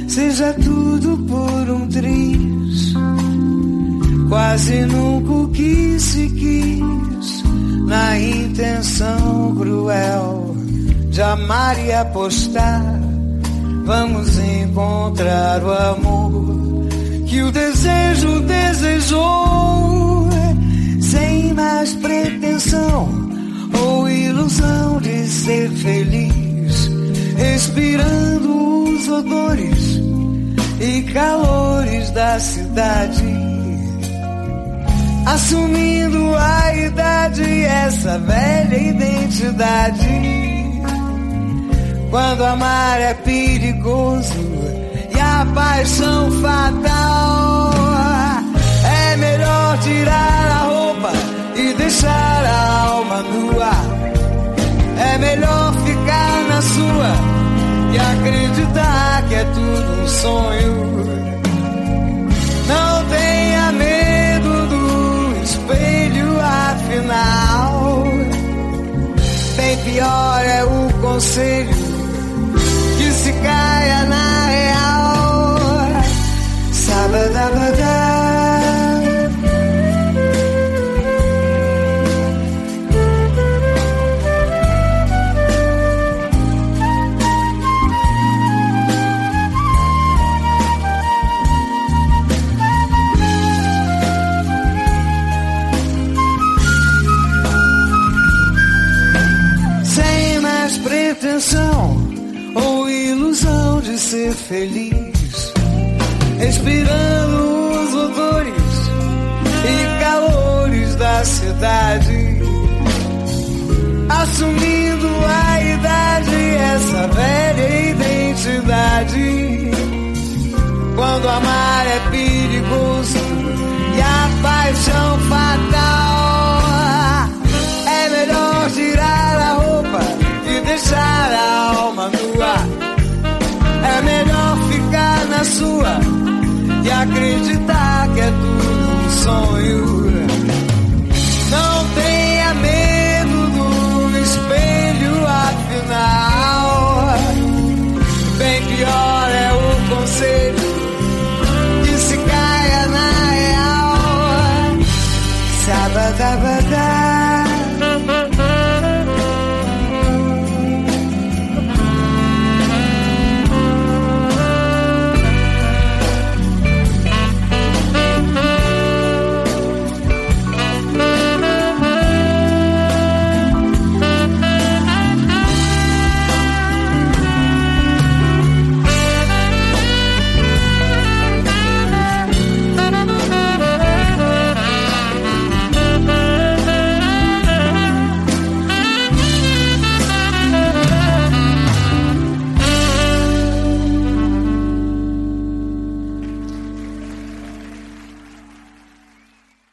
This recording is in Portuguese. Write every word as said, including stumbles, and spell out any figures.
seja tudo por um triz. Quase nunca o que se quis, na intenção cruel de amar e apostar. Vamos encontrar o amor que o desejo desejou, sem mais pretensão ou ilusão de ser feliz, respirando os odores e calores da cidade, assumindo a idade, essa velha identidade. Quando amar é perigoso e a paixão fatal, é melhor tirar a roupa e deixar a alma nua. É melhor ficar na sua e acreditar que é tudo um sonho. Não tenha medo do espelho, afinal, bem pior é o conselho que se caia na real. Sabadabadá. Sem mais pretensão ou ilusão de ser feliz, respirando os odores e calores da cidade, assumindo a idade, essa velha identidade. Quando amar é perigoso e a paixão fatal, é melhor tirar a roupa e deixar a alma nua. É melhor ficar na sua e acreditar que é tudo um sonho. Não tenha medo do espelho, afinal, bem pior é o conselho que se caia na real. Sabadabadá.